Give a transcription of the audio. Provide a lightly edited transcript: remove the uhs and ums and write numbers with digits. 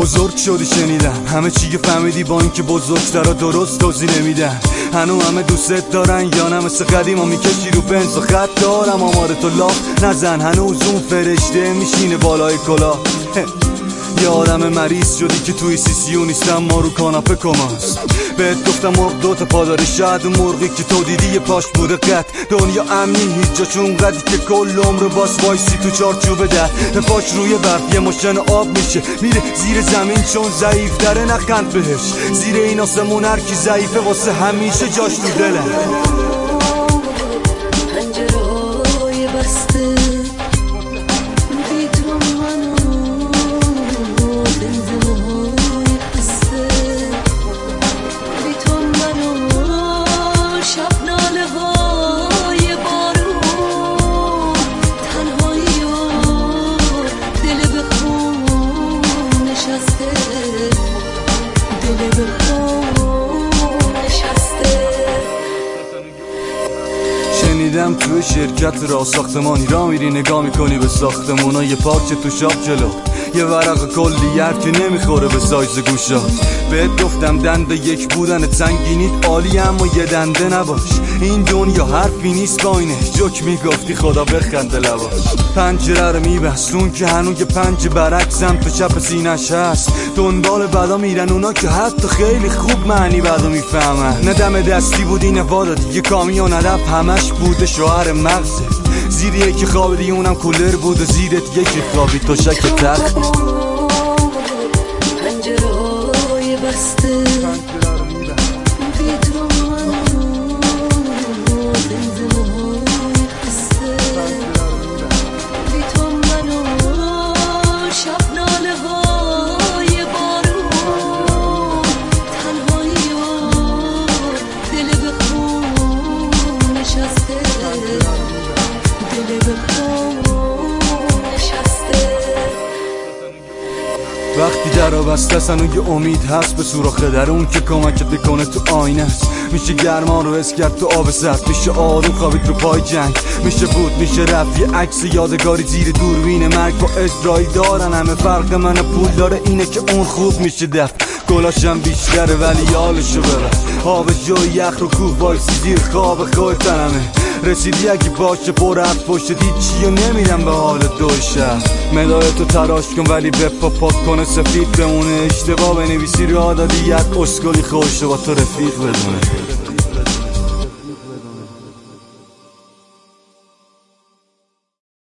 بزرگ شدی شنیدم همه چی فهمیدی با اینکه بزرگترا درست توضیح نمیدن. هنو همه دوست دارن یا نه مثل قدیما میکشی رو بنز و خط دارم آمار تو لاف نزن. هنوز اون فرشته میشینه بالای کلاه. یه آدم مریض شدی که توی CCU نیستم ما رو کاناپه کماست. بهت گفتم مرغ دوتا پا داره شاید اون مرغی که تو دیدی یه پاش بوده قد. دنیا امنی هیچ جا چون قدی که کل عمر باس وایسی تو چارچوب در پاش روی برف یه مشن آب میشه میره زیر زمین چون ضعیف داره نخند بهش. زیر این آسمون هر کی ضعیفه واسه همیشه جاش تو دلم. پنجرهای بسته شنیدم توی شرکت را ساختمانی را میری نگاه میکنی به ساختمونا یه پارچه تو شاب جلو یه ورق کلی‌ار که نمیخوره به سایز گوشا. بهت گفتم دنده یک بودن سنگینیت عالی اما یه دنده نباش. این دنیا حرفی نیست با اینه جوک میگفتی خدا بخنده لباش. پنجره رو میبستون که هنوز پنج برعکسم تو چپ سینش هست. دنبال بدا میرن اونا که حتی خیلی خوب معنی بدا میفهمن. نه دم دستی بود این وادا دیگه کامیون هدف همش بوده شوهر مغزه. زیر یکی خوابیدی اونم کولر بود و زیرت یکی خوابی تو شک تخت. پنجرهای بسته وقتی درا بسته سن یه امید هست به سوراخ در اون که کمکت بکنه تو آینه است. میشه گرما رو حس کرد تو آب سرد. میشه آروم خوابید رو پای جنگ. میشه بود میشه رفت یه عکس یادگاری زیر دوربین مرگ با اجرایی دارن. همه فرق من پول داره اینه که اون خوب میشه دفت. گلاشم بیشتره ولی حالشو ببر. آب جای یخ رو کوه وایسی زیر خواب خودت همه رسیدی اگه باشه پر از پشت هیچی و نمیدم به حال دو شهر. مدایتو تراش کن ولی به پاک کنه سفید بمونه. اشتباه بنویسی راه دادی یک اسکلی خوشه با تو رفیق بدونه.